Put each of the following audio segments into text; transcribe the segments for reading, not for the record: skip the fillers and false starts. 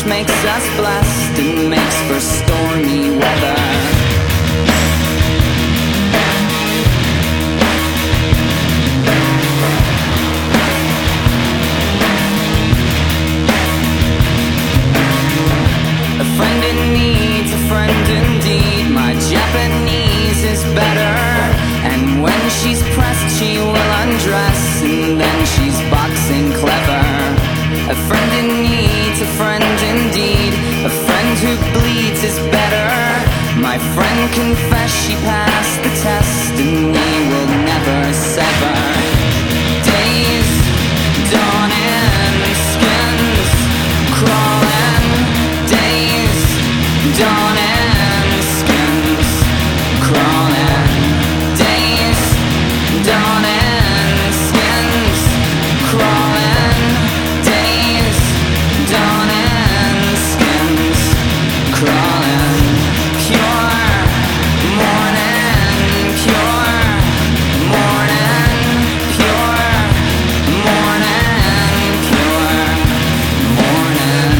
which makes us blessed and makes for stormy weather. A friend in need's a friend indeed. My Japanese is better, and when she's pressed she will undress, and then she's boxing clever. A friend in need's a friend indeed. A friend who bleeds is better. My friend confessed she passed the test, and we will never sever. Days dawning, skins crawling. Days dawning, skins crawling. Days dawning, skins crawling. Days dawning, skins crawling. Pure morning, pure morning, pure morning, pure morning.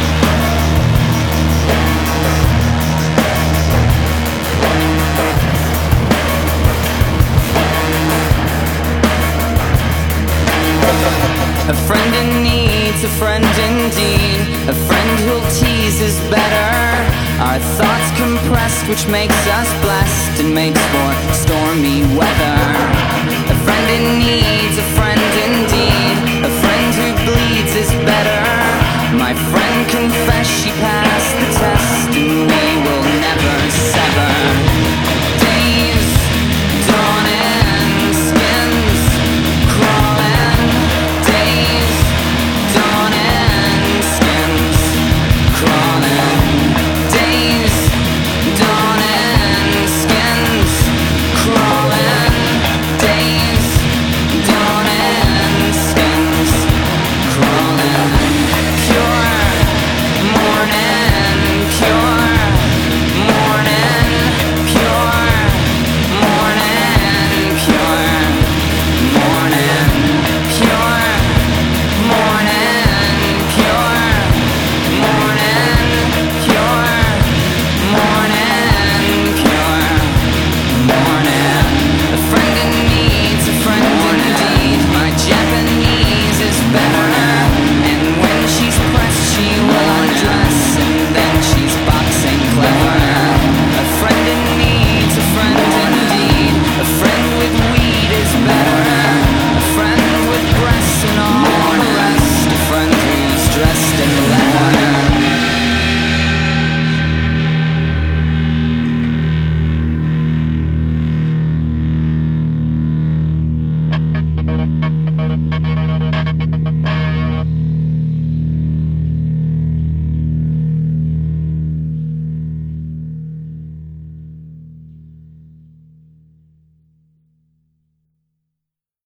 A friend in need's a friend indeed. A friend who'll tease is better. Our thoughts compressed, which makes us blessed and makes for stormy weather. A friend in need's a